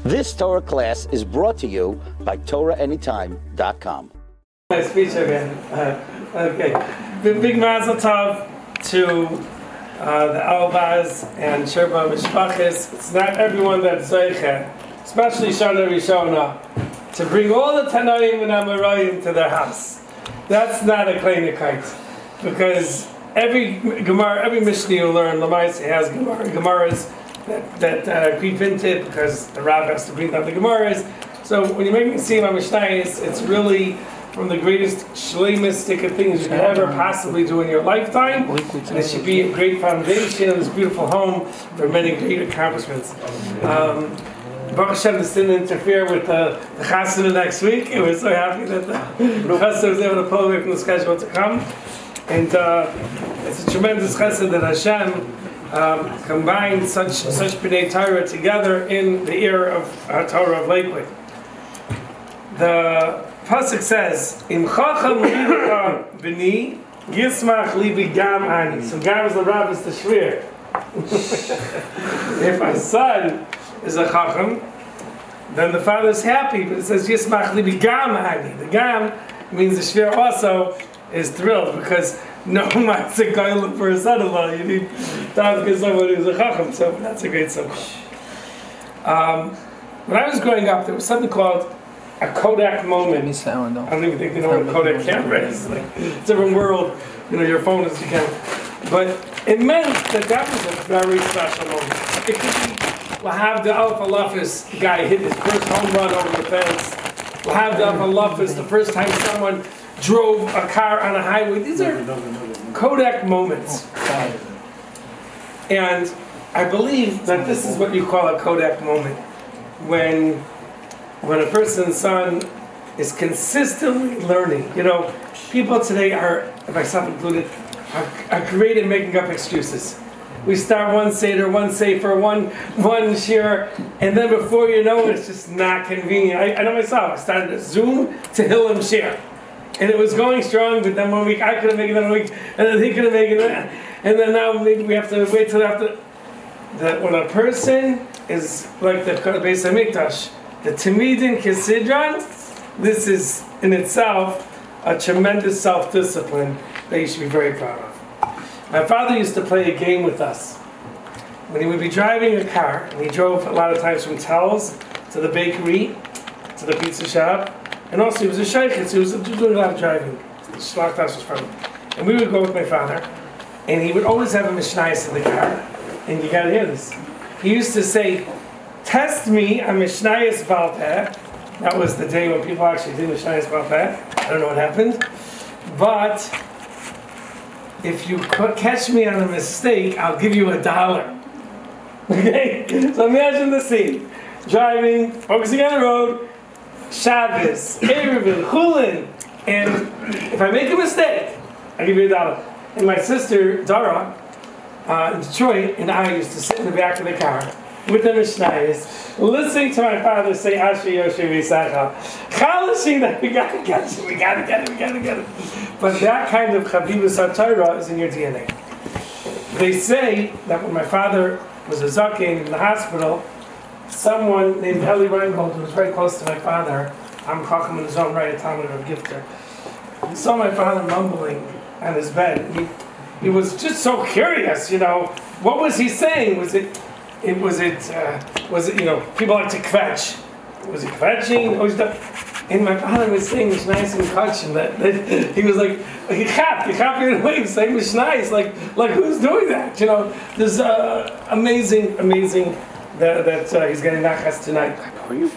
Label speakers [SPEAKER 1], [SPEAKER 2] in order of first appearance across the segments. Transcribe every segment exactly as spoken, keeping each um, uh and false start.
[SPEAKER 1] This Torah class is brought to you by Torah Anytime dot com.
[SPEAKER 2] My speech again. Uh, okay. Big, big mazel tov to uh, the Albaz and Sherba Mishpachis. It's not everyone that's Zeicha, especially Shana Rishona, to bring all the Tanaim and Amoraim to their house. That's not a Kleinigkeit, because every Gemara, every Mishnah you learn, Lamaisi has Gemara, Gemaras that, that uh, creep into it because the Rav has to bring down the Gemaras. So when you make me see my Mishnayos, it's really from the greatest shleimistic of things you could ever possibly do in your lifetime. And it should be a great foundation of this beautiful home for many great accomplishments. Um, Baruch Hashem, this didn't interfere with uh, the Chasana next week. I was so happy that the Chasana was able to pull away from the schedule to come. And uh, it's a tremendous chesed that Hashem um, combined such such B'nai Torah together in the era of uh, Torah of Lakewood. The Pasuk says, "Im chacham libecha b'ni, yismach libi gam ani." So gam is the Rav, is the shvir. If my son is a chacham, then the father is happy. But it says yismach libi gam ani. The gam means the shvir also is thrilled, because no one's a guy looking for a son-in-law. You need to have someone who's a chacham. So that's a great simcha. Um, when I was growing up, there was something called a Kodak moment. I don't even think they know what a Kodak camera is. Like, it's a different world. You know, your phone is you can. But it meant that that was a very special moment. It could be Lahav the Alpha Lufus guy hit his first home run over the fence. Lahav the Alpha Lufus, the first time someone drove a car on a highway. These are Kodak moments. And I believe that this is what you call a Kodak moment. When when a person's son is consistently learning. You know, people today are, myself included, are, are great at making up excuses. We start one Seder, one Sefer, one one Shir, and then before you know it, it's just not convenient. I, I know myself, I started a Zoom to Hillam Shir. And it was going strong, but then one week I couldn't make it, then one week, and then he couldn't make it, and then now maybe we have to wait till after. That when a person is like the Beis HaMikdash, the Tamidin Kesidron, this is in itself a tremendous self-discipline that you should be very proud of. My father used to play a game with us. When he would be driving a car, and he drove a lot of times from Tells to the bakery, to the pizza shop, and also he was a sheikh, so he was doing a lot of driving. The Shlach house was from him. And we would go with my father, and he would always have a Mishnayos in the car, and you gotta hear this. He used to say, "Test me a Mishnayos Baal Peh." That was the day when people actually did Mishnayos Baal Peh. I don't know what happened. But if you catch me on a mistake, I'll give you a dollar. Okay? So imagine the scene. Driving, focusing on the road, Shabbos, Erevin, Chulin, and if I make a mistake, I'll give you a dollar. And my sister, Dara, uh, in Detroit, and I used to sit in the back of the car with the Mishnayos, listening to my father say, Asher Yoshe V'Yisacha, chalashing that we gotta get it, we gotta get it, we gotta get it. But that kind of Chavivus HaTorah is in your D N A. They say that when my father was a zaken in the hospital, someone named Eli Reingold, who was very close to my father, I'm Chacham in his own right, a Talmud of Gifter, he saw my father mumbling on his bed. He, he was just so curious, you know, what was he saying? Was it, it was it, uh, was it, you know, people like to kvetch. Was he kvetching? Was that? And my father was saying Mishnayos and Kachim, that, that he was like, he chapped, he chapped in a way, saying Mishnayos, like, like who's doing that? You know, there's uh, amazing, amazing that, that uh, he's getting nachas tonight. How are you?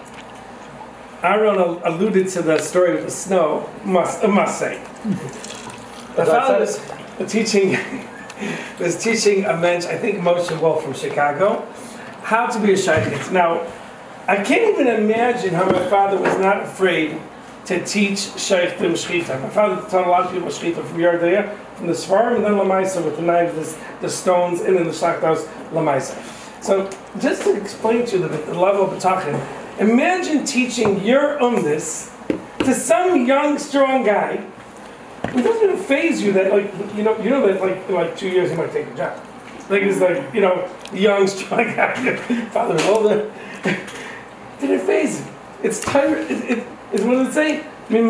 [SPEAKER 2] Aaron alluded to the story of the snow, must, uh, must say. The father was teaching, was teaching a mensch, I think Moshe Wolf from Chicago, how to be a shaykhit. Now, I can't even imagine how my father was not afraid to teach shaykhim shchita. My father taught a lot of people shchita from Yardea, from the Svarim, and then Lamaisa with the knives, the, the stones, and in the Shlach house, Lamaisa. So, just to explain to you the, the level of B'tachin, imagine teaching your umnus to some young, strong guy. It doesn't even faze you that, like, you know, you know that, like, in like two years he might take a job. Like, it's like, you know, young, strong guy, father is older. Didn't phase him. It's Torah. It, it, it's what does it say?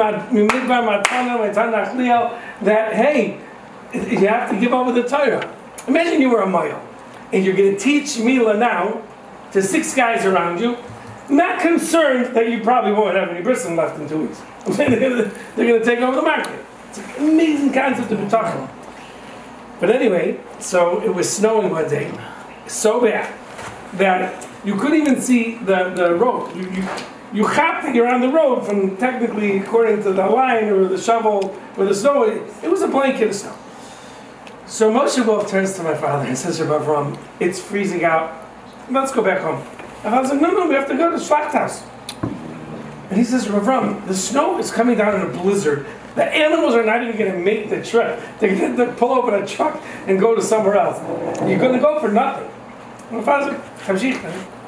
[SPEAKER 2] That hey, you have to give over the Torah. Imagine you were a Moyo, and you're going to teach Mila now to six guys around you, not concerned that you probably won't have any bristle left in two weeks. they're going to take over the market. It's an amazing concept to be talking about. But anyway, so it was snowing one day, so bad that you couldn't even see the, the road. You, you, you have to get around the road from technically according to the line or the shovel or the snow. It, it was a blanket of snow. So Moshe Wolf turns to my father and says, Rabbi Avram, it's freezing out. Let's go back home. My father said, no, no, we have to go to the Schlachthaus. And he says, Rabbi Avram, the snow is coming down in a blizzard. The animals are not even going to make the trip. They're going to pull over a truck and go to somewhere else. You're going to go for nothing. My father said,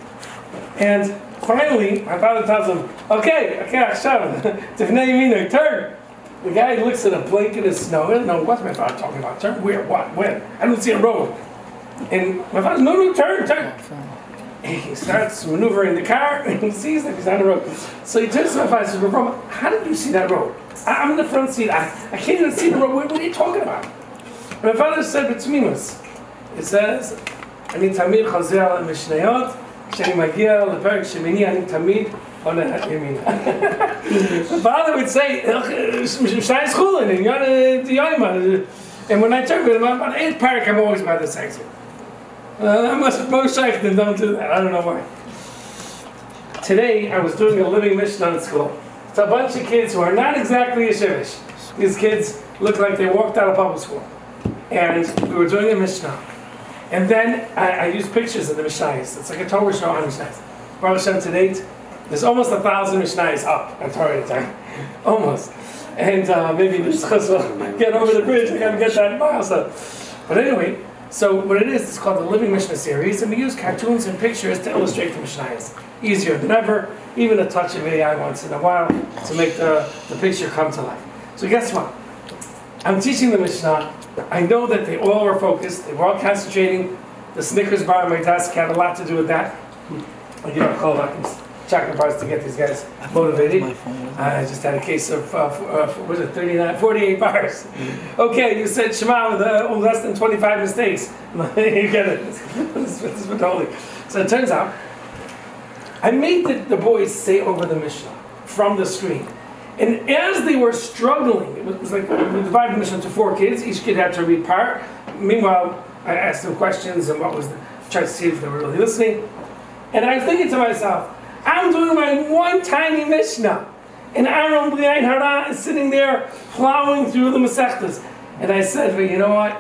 [SPEAKER 2] and finally, my father tells him, okay, okay, Hashem, turn. The guy looks at a blanket of snow. I don't know what's my father talking about. Turn where, what, when? I don't see a road. And my father says, no, no, turn, turn. And he starts maneuvering the car, and he sees that he's on the road. So he turns to my father and says, Rabbi, how did you see that road? I'm in the front seat. I, I can't even see the road. What, what are you talking about? And my father said, B'tzmimus. It says, אני תמיד חוזר על המשניות, כשאני מגיע לפרק שמיני, אני תמיד הולך ימינה. My father would say, Mishnah Chulin, and Yonah Diyoima. And when I turn with him, about eighth parak, I'm always by the section. Uh, I must most and don't do that. I don't know why. Today, I was doing a living Mishnah in school. It's a bunch of kids who are not exactly yeshivish. These kids look like they walked out of public school. And we were doing a Mishnah. And then I, I used pictures of the Mishnahs. It's like a Torah show on Mishnahs. Baruch Hashem to date, there's almost a thousand Mishnahs up on Torah time. Almost. And uh, maybe Mishchas will get over the bridge and get that milestone. But anyway, so what it is, it's called the Living Mishnah Series, and we use cartoons and pictures to illustrate the Mishnahs. Easier than ever, even a touch of A I once in a while to make the, the picture come to life. So guess what? I'm teaching the Mishnah. I know that they all were focused, they were all concentrating. The Snickers bar on my desk had a lot to do with that. I give up Kolak chocolate bars to get these guys motivated. I just had a case of, uh, uh, what was it, thirty-nine, forty-eight bars. Okay, you said Shema with uh, less than twenty-five mistakes. You get it. This is holy. So it turns out, I made the, the boys say over the Mishnah from the screen. And as they were struggling, it was like we divided the Mishnah into four kids. Each kid had to read part. Meanwhile, I asked them questions and what was the, tried to see if they were really listening. And I was thinking to myself, I'm doing my one tiny Mishnah. And Aaron B'nai Hara is sitting there plowing through the Masechtas. And I said, well, you know what?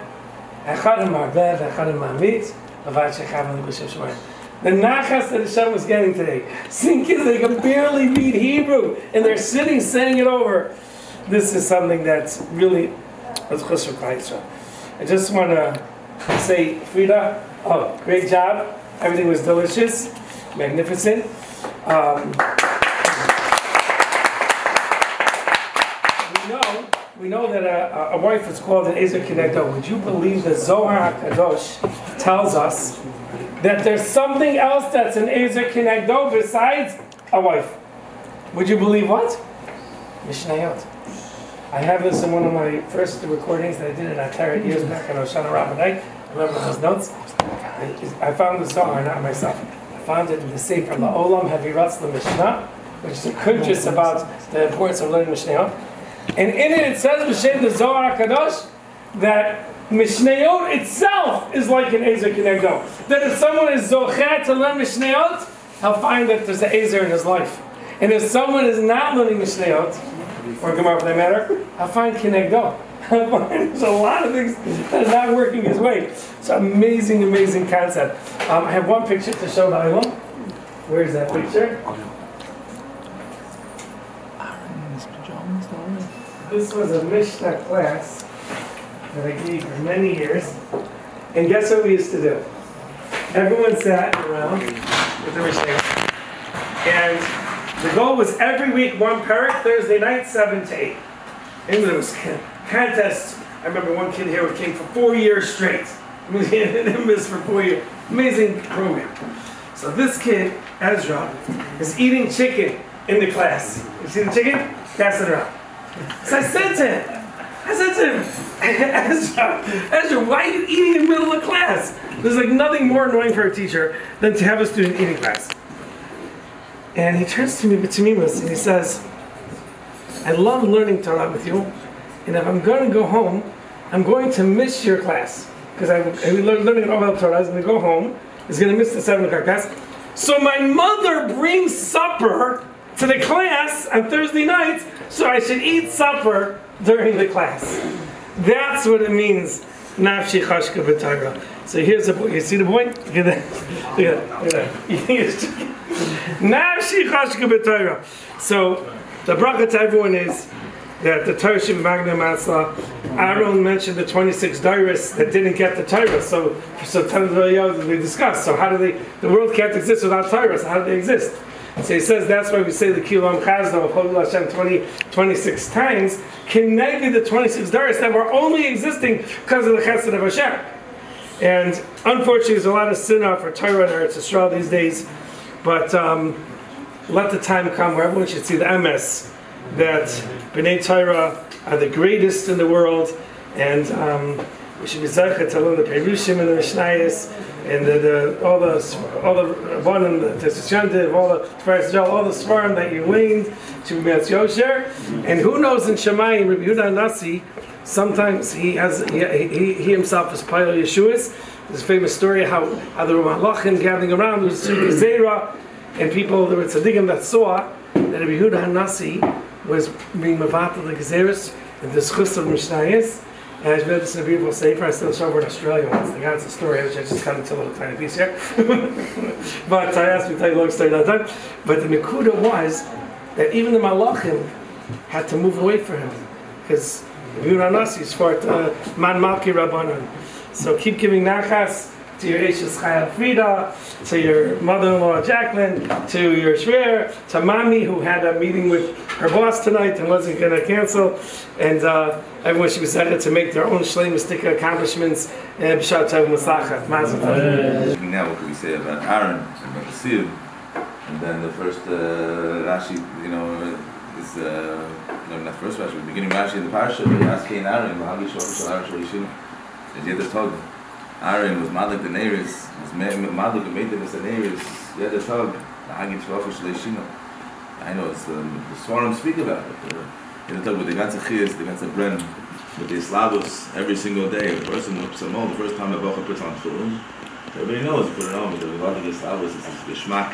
[SPEAKER 2] The nachas that Hashem was getting today. Seeing kids that can barely read Hebrew, and they're sitting saying it over. This is something that's really, I just want to say, Frida, oh, great job. Everything was delicious, magnificent. Um, we know, we know that a, a wife is called an Ezer Kenegdo. Would you believe that Zohar HaKadosh tells us that there's something else that's an Ezer Kenegdo besides a wife? Would you believe what? Mishnayot. I have this in one of my first recordings that I did in Ateret years back on Hoshana Rabbinai. I remember those notes. I found the Zohar, not myself. I found it in the Sefer La'olam Haviratz LaMishnah, which is a kudus about the importance of learning Mishnayot. And in it, it says, B'Shem the Zohar HaKadosh, that Mishnayot itself is like an Ezer Kenegdo. That if someone is Zocher to learn Mishnayot, he'll find that there's an Ezer in his life. And if someone is not learning Mishnayot, or Gemara for that matter, I'll find Kenegdo. There's a lot of things that are not working his way. It's an amazing, amazing concept. Um, I have one picture to show the Ilum. Where's that picture? This was a Mishnah class that I gave for many years. And guess what we used to do? Everyone sat around with the Mishnah. And the goal was every week, one parak, Thursday night, seven to eight. And there was contests. I remember one kid here who came for four years straight. He didn't miss for four years. Amazing program. So this kid, Ezra, is eating chicken in the class. You see the chicken? Pass it around. So I said to him, I said to him, Ezra, Ezra, why are you eating in the middle of class? There's like nothing more annoying for a teacher than to have a student eating class. And he turns to me, B'tamimus, and he says, I love learning Torah with you, and if I'm going to go home, I'm going to miss your class. Because I'm learning an Ovel Torah, I'm going to go home, he's going to miss the seven o'clock class. So my mother brings supper to the class on Thursday nights, so I should eat supper during the class. That's what it means, Nafshi Chashka B'Torah. So here's the boy. You see the boy? Look at that. Look at that. Look at that. Eating his chicken. Nafshi Chashka B'Torah. So the bracha to everyone is that the Torah Shem Magna Matzah, Aaron mentioned the twenty-six Dairis that didn't get the Torah. So, so they discussed. So how do they? The world can't exist without Torah. So how do they exist? So he says that's why we say the Kilam Chazda of Cholul Hashem twenty, twenty-six times, connected the twenty-six Dairis that were only existing because of the Chesed of Hashem. And unfortunately, there's a lot of sinah for Torah and Eretz Yisrael these days. But um, let the time come where everyone should see the M S that B'nai Torah are the greatest in the world, and um, we should be zeichet to learn the Perushim and the Mishnayos and the, the, all the all the Rabbanim, the Teshushyantiv, all the Tiferes Yisrael, all the Svarim that you leaned to be Metz Yosher. And who knows in Shemayim, Rabbi Yehuda Nasi, sometimes he has he, he, he himself is Payal Yeshuas. There's a famous story how, how the Malachim gathering around, there was Zera, and people, there were tzaddikim that saw that Rabbi Yehuda Nasi was being mevatel the gezeres and the schus of Mishnayos. And I read this in a beautiful sefer. I still showed over in Australia once. The guy's a story which I just cut into a little tiny piece here. But I asked me to tell you a long story that time. But the Nekuda was that even the Malachim had to move away from him because Rabbi Yehuda Nasi is for Man Malki Rabbanan. So keep giving nachas to your Eishes Chayal Frida, to your mother-in-law Jacqueline, to your Shver, to Mami who had a meeting with her boss tonight and wasn't going to cancel, and uh, everyone should be excited to make their own shleimustic accomplishments. And b'shat tov u'matzlachat. Mazel tov.
[SPEAKER 3] Now what can we say about Aaron and about the Siyum? And then the first uh, Rashi, you know, is uh, no, not first Rashi, the beginning Rashi in the parasha. They asked Cain Aaron, "V'hagi shloch shel Aaron shel Yishina." As yet the tog, Aaron was Madlik the Neiris, was Madlik the Meidim the Neiris. Yet the tog, V'hagi shloch shel Yishina. I know it's um, the Svarim speak about it. Uh, in the tog with the ganze Chiyas, the ganze Bren, with the Slavos every single day. The person with Psalmon, the first time the Bacha puts on Tefillin, everybody knows he put it on. With the V'hagi Slavos, it's the Geschmack.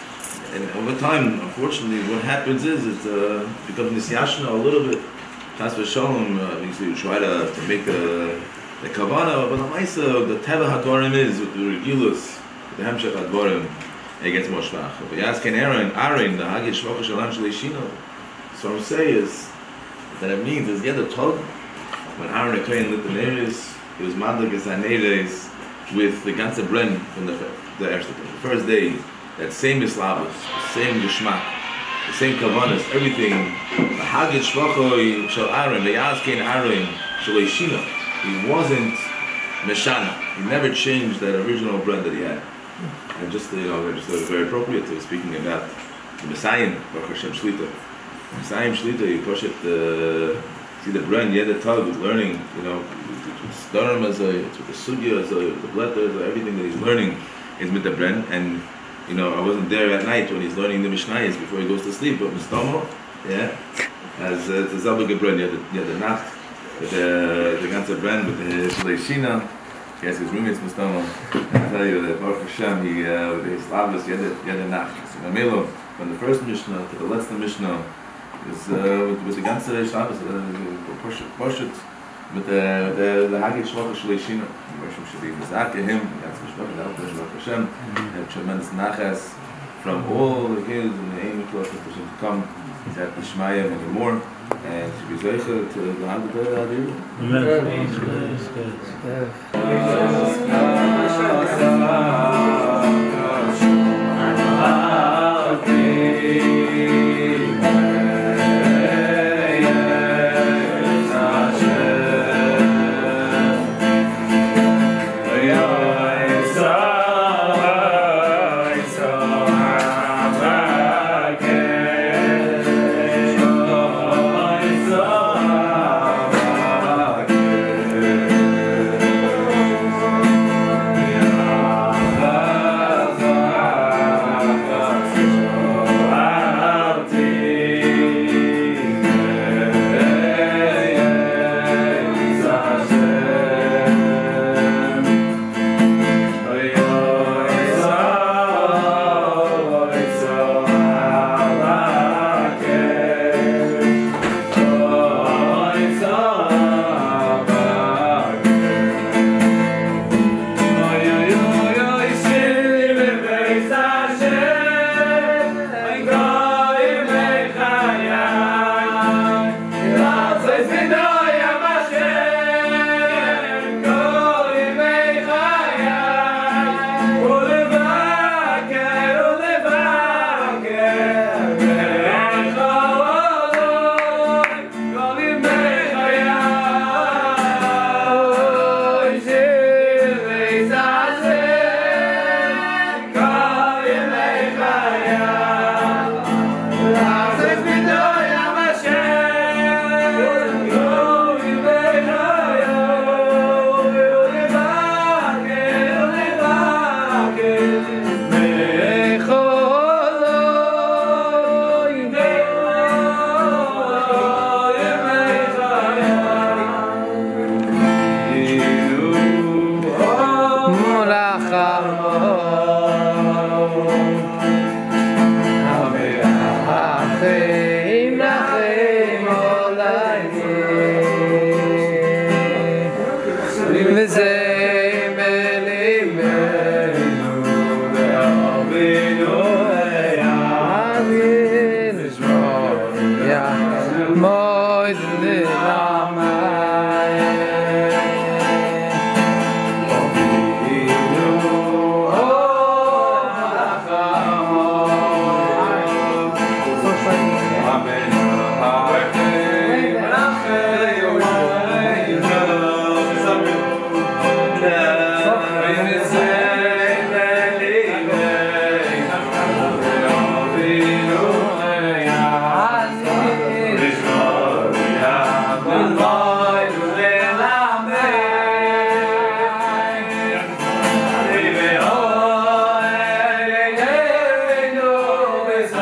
[SPEAKER 3] And over time, unfortunately, what happens is it uh, becomes nisyashna a little bit. Chas v'sholom, uh, you try to, to make the the kavana, but the ma'isa, the teva hadvarim is with the regulus, the hemshech hadvarim, it gets more shvach. But you ask an Aaron, Aaron, the hagid shvach shalan shleishino. So what I'm saying is that it means is the other tog when Aaron the Kohen lit the neiris, it was madlik as neiris with the ganze bren from the the the first day. That same islavos, the same geschmack, the same kavanas, everything. The hagid shvachoi shel Aaron, the yazkein Aaron shel Yishina. He wasn't meshana. He never changed that original bread that he had. And just you know, just very appropriate to speaking about the Messiah, Baruch Hashem Shlita. Messiah Shlita, you push it. Uh, see the bread, yeah, the tug is learning. You know, it's Dharam as a, it's with the sugya as a, the blätter, as a, everything that he's learning is with the bread. And you know, I wasn't there at night when he's learning the Mishnayos before he goes to sleep, but Mistomo, yeah, as uh, the Zabel Gebren, yeah, the, yeah, the Nacht, with the, the ganze Bren, with the Shleishina, he has his roommates Mistomo, and I tell you that Baruch Hashem, he, uh, with his Slavos, yeah, the, yeah, the Nacht. So Mamelo, from the first Mishnah to the last Mishnah, is, uh, with, with the ganze Slavos, uh, Poshet, with the, the, the Hagid Shloch Shleishina, Baruch Hashem, Mizake him, that's Mishpach, the Alpha, Baruch Hashem, have tremendous nachas from all the kids and the aim of Baruch Hashem to come, he's at the Shmaya and more, and to be zeicha to the Hand of the Adiru.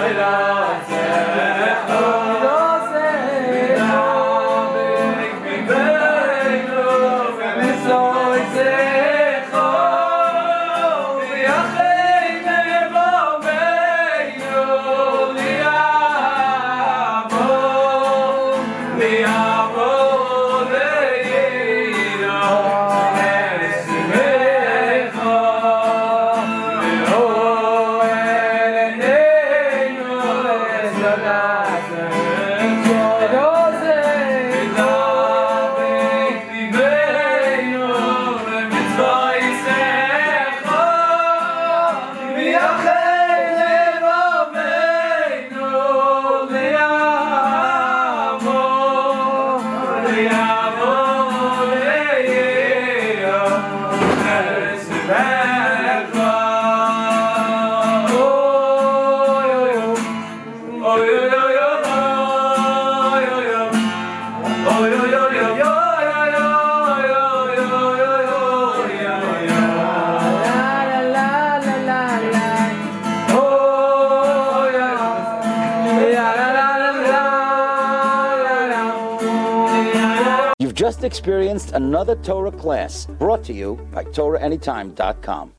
[SPEAKER 1] You've just experienced another Torah class brought to you by Torah Anytime dot com.